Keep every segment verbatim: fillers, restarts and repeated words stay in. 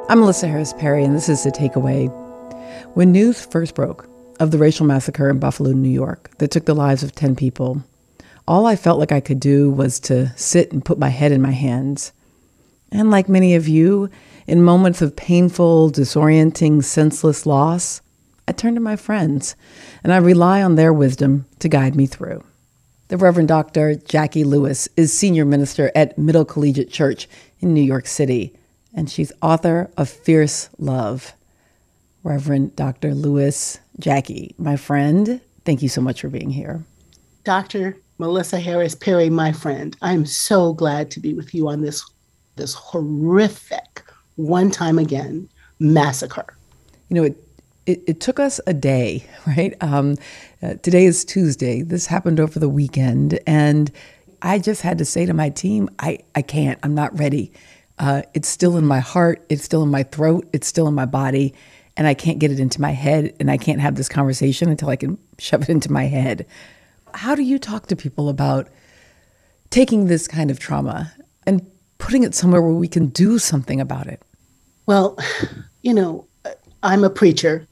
I'm Melissa Harris Perry, and this is The Takeaway. When news first broke of the racial massacre in Buffalo, New York, that took the lives of ten people, all I felt like I could do was to sit and put my head in my hands. And like many of you, in moments of painful, disorienting, senseless loss, I turn to my friends, and I rely on their wisdom to guide me through. The Reverend Doctor Jackie Lewis is senior minister at Middle Collegiate Church in New York City, and she's author of Fierce Love. Reverend Doctor Lewis, Jackie, my friend, thank you so much for being here. Doctor Melissa Harris Perry, my friend, I'm so glad to be with you on this, this horrific, one time again, massacre. You know, it It, it took us a day, right? Um, uh, today is Tuesday. This happened over the weekend. And I just had to say to my team, I, I can't, I'm not ready. Uh, it's still in my heart. It's still in my throat. It's still in my body. And I can't get it into my head. And I can't have this conversation until I can shove it into my head. How do you talk to people about taking this kind of trauma and putting it somewhere where we can do something about it? Well, you know, I'm a preacher.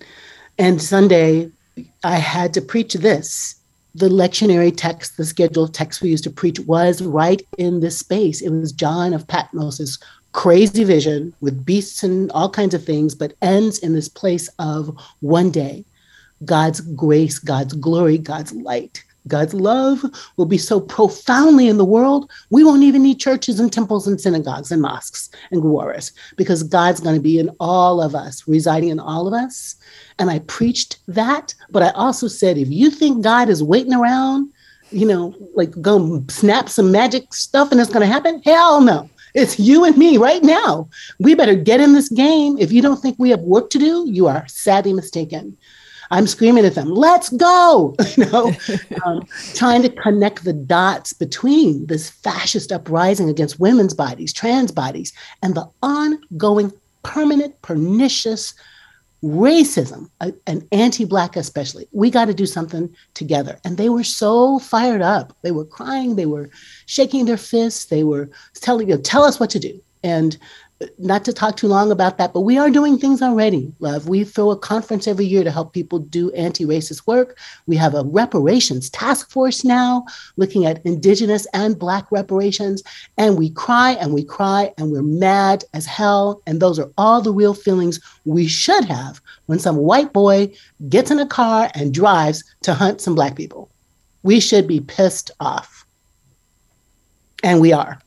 And Sunday, I had to preach this. The lectionary text, the scheduled text we used to preach was right in this space. It was John of Patmos's crazy vision with beasts and all kinds of things, but ends in this place of one day, God's grace, God's glory, God's light, God's love will be so profoundly in the world, we won't even need churches and temples and synagogues and mosques and guaras, because God's going to be in all of us, residing in all of us. And I preached that, but I also said, if you think God is waiting around, you know, like go snap some magic stuff and it's going to happen, hell no. It's you and me right now. We better get in this game. If you don't think we have work to do, you are sadly mistaken. I'm screaming at them, let's go, you know, um, trying to connect the dots between this fascist uprising against women's bodies, trans bodies, and the ongoing, permanent, pernicious racism, uh, and anti-Black especially. We got to do something together. And they were so fired up. They were crying. They were shaking their fists. They were telling you, tell us what to do. And not to talk too long about that, but we are doing things already, love. We throw a conference every year to help people do anti-racist work. We have a reparations task force now looking at Indigenous and Black reparations. And we cry and we cry and we're mad as hell. And those are all the real feelings we should have when some white boy gets in a car and drives to hunt some Black people. We should be pissed off. And we are.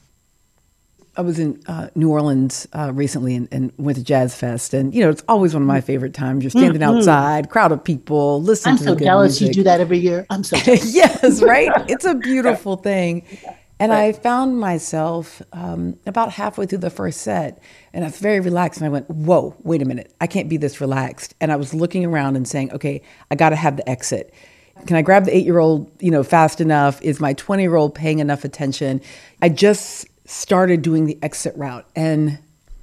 I was in uh, New Orleans uh, recently and, and went to Jazz Fest. And, you know, it's always one of my favorite times. You're standing mm-hmm. outside, crowd of people, listening I'm to so the good jealous music. You do that every year. I'm so jealous. Yes, right? It's a beautiful thing. And right. I found myself um, about halfway through the first set, and I was very relaxed. And I went, whoa, wait a minute. I can't be this relaxed. And I was looking around and saying, okay, I got to have the exit. Can I grab the eight-year-old, you know, fast enough? Is my twenty-year-old paying enough attention? I just started doing the exit route, and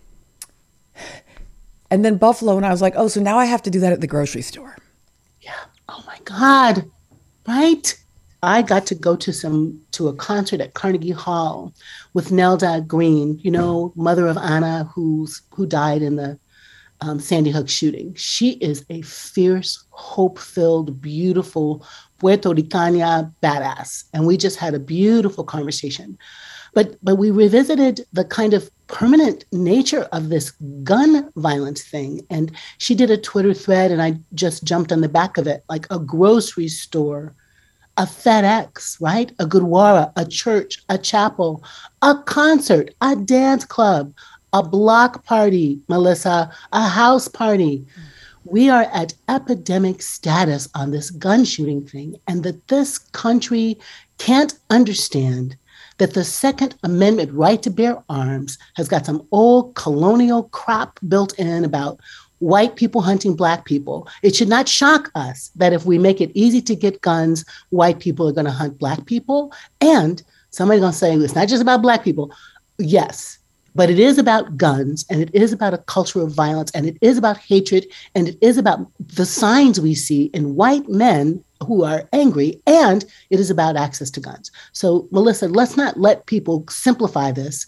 and then Buffalo, and I was like, oh, so now I have to do that at the grocery store. Yeah. Oh my God. Right. I got to go to some to a concert at Carnegie Hall with Nelda Green, you know, mother of Anna, who's who died in the um, Sandy Hook shooting. She is a fierce, hope-filled, beautiful Puerto Ricana badass, and we just had a beautiful conversation. But but we revisited the kind of permanent nature of this gun violence thing. And she did a Twitter thread, and I just jumped on the back of it, like a grocery store, a FedEx, right? A Gurdwara, a church, a chapel, a concert, a dance club, a block party, Melissa, a house party. We are at epidemic status on this gun shooting thing, and that this country can't understand that the Second Amendment right to bear arms has got some old colonial crap built in about white people hunting Black people. It should not shock us that if we make it easy to get guns, white people are going to hunt Black people. And somebody's going to say, it's not just about Black people. Yes, but it is about guns, and it is about a culture of violence, and it is about hatred, and it is about the signs we see in white men who are angry, and it is about access to guns. So, Melissa, let's not let people simplify this.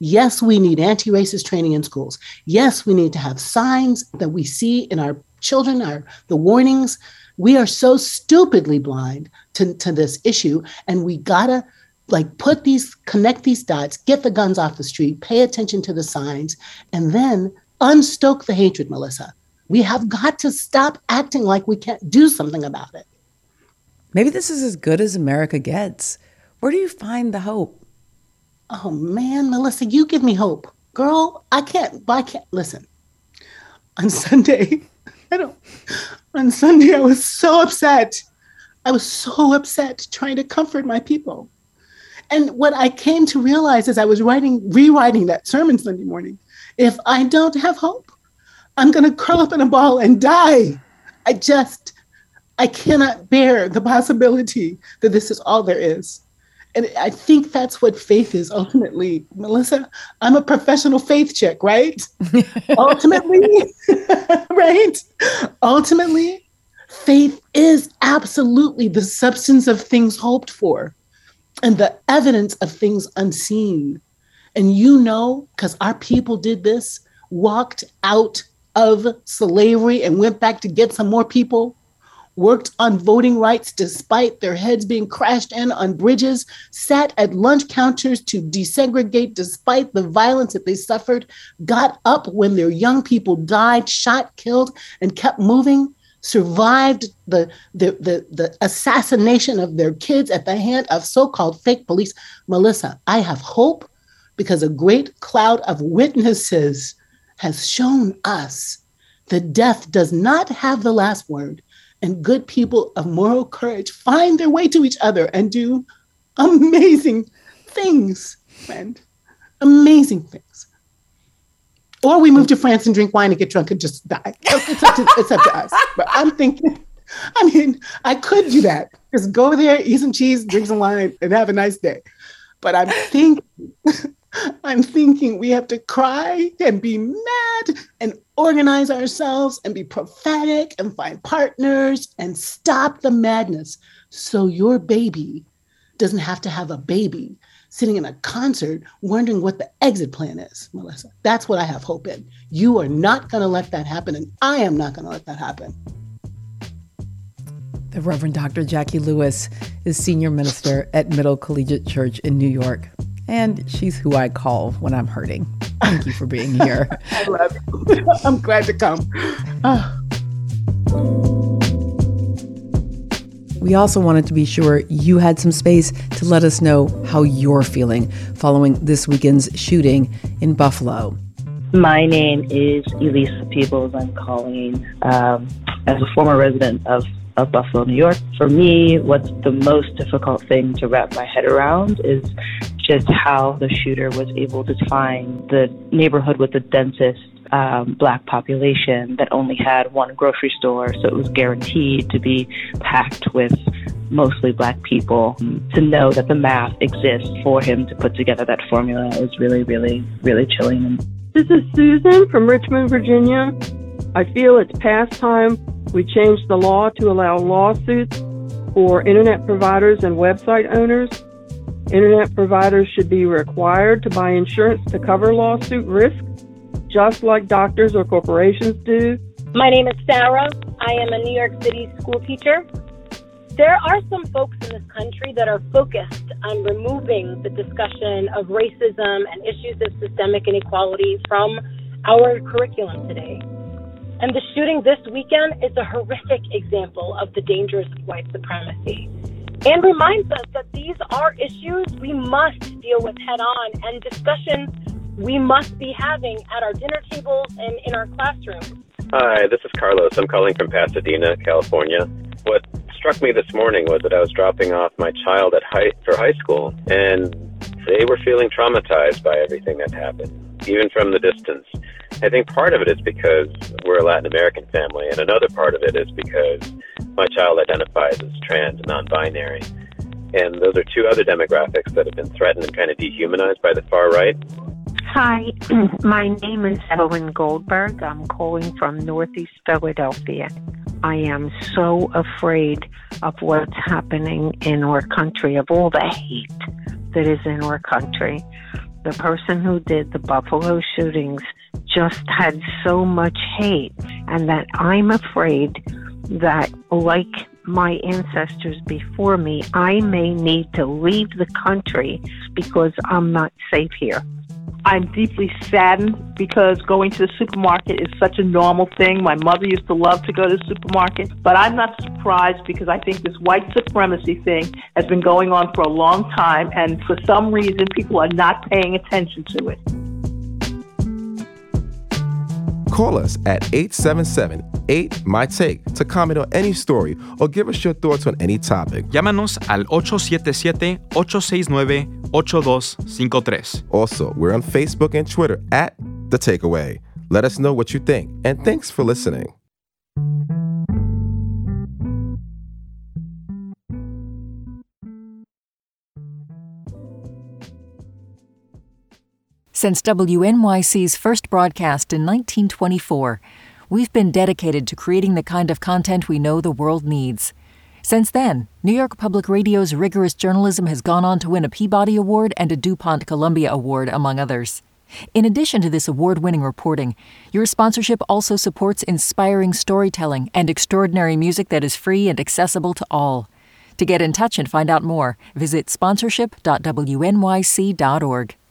Yes, we need anti-racist training in schools. Yes, we need to have signs that we see in our children, our the warnings. We are so stupidly blind to, to this issue, and we gotta like put these, connect these dots, get the guns off the street, pay attention to the signs, and then unstoke the hatred, Melissa. We have got to stop acting like we can't do something about it. Maybe this is as good as America gets. Where do you find the hope? Oh man, Melissa, you give me hope. Girl, I can't, I can't, listen. On Sunday, I don't, on Sunday I was so upset. I was so upset trying to comfort my people. And what I came to realize as I was writing, rewriting that sermon Sunday morning, if I don't have hope, I'm going to curl up in a ball and die. I just, I cannot bear the possibility that this is all there is. And I think that's what faith is ultimately. Melissa, I'm a professional faith chick, right? Ultimately, right? Ultimately, faith is absolutely the substance of things hoped for and the evidence of things unseen. And you know, because our people did this, walked out of slavery and went back to get some more people, worked on voting rights despite their heads being crashed in on bridges, sat at lunch counters to desegregate despite the violence that they suffered, got up when their young people died, shot, killed, and kept moving, survived the, the, the, the assassination of their kids at the hand of so-called fake police. Melissa, I have hope because a great cloud of witnesses has shown us that death does not have the last word, and good people of moral courage find their way to each other and do amazing things, friend. Amazing things. Or we move to France and drink wine and get drunk and just die. It's up to, it's up to us. But I'm thinking, I mean, I could do that. Just go there, eat some cheese, drink some wine, and have a nice day. But I'm thinking, I'm thinking we have to cry and be mad and organize ourselves and be prophetic and find partners and stop the madness so your baby doesn't have to have a baby sitting in a concert wondering what the exit plan is, Melissa. That's what I have hope in. You are not going to let that happen, and I am not going to let that happen. The Reverend Doctor Jackie Lewis is senior minister at Middle Collegiate Church in New York, and she's who I call when I'm hurting. Thank you for being here. I love you. I'm glad to come. Oh. We also wanted to be sure you had some space to let us know how you're feeling following this weekend's shooting in Buffalo. My name is Elisa Peebles. I'm calling um, as a former resident of, of Buffalo, New York. For me, what's the most difficult thing to wrap my head around is just how the shooter was able to find the neighborhood with the densest um, Black population that only had one grocery store, so it was guaranteed to be packed with mostly Black people. To know that the math exists for him to put together that formula is really, really, really chilling. This is Susan from Richmond, Virginia. I feel it's past time we changed the law to allow lawsuits for internet providers and website owners. Internet providers should be required to buy insurance to cover lawsuit risk, just like doctors or corporations do. My name is Sarah. I am a New York City school teacher. There are some folks in this country that are focused on removing the discussion of racism and issues of systemic inequality from our curriculum today. And the shooting this weekend is a horrific example of the dangers of white supremacy and reminds us that these are issues we must deal with head on and discussions we must be having at our dinner tables and in our classrooms. Hi, this is Carlos. I'm calling from Pasadena, California. What struck me this morning was that I was dropping off my child at high, for high school, and they were feeling traumatized by everything that happened, even from the distance. I think part of it is because we're a Latin American family, and another part of it is because my child identifies as trans and non-binary. And those are two other demographics that have been threatened and kind of dehumanized by the far right. Hi, my name is Evelyn Goldberg. I'm calling from Northeast Philadelphia. I am so afraid of what's happening in our country, of all the hate that is in our country. The person who did the Buffalo shootings just had so much hate, and that I'm afraid that, like my ancestors before me, I may need to leave the country because I'm not safe here. I'm deeply saddened because going to the supermarket is such a normal thing. My mother used to love to go to the supermarket, but I'm not surprised because I think this white supremacy thing has been going on for a long time, and for some reason people are not paying attention to it. Call us at eight seven seven, eight, M Y, T A K E to comment on any story or give us your thoughts on any topic. Llámanos al ocho siete siete, ocho seis nueve, ocho dos cinco tres. Also, we're on Facebook and Twitter at The Takeaway. Let us know what you think, and thanks for listening. Since W N Y C's first broadcast in nineteen twenty-four, we've been dedicated to creating the kind of content we know the world needs. Since then, New York Public Radio's rigorous journalism has gone on to win a Peabody Award and a DuPont Columbia Award, among others. In addition to this award-winning reporting, your sponsorship also supports inspiring storytelling and extraordinary music that is free and accessible to all. To get in touch and find out more, visit sponsorship dot w n y c dot org.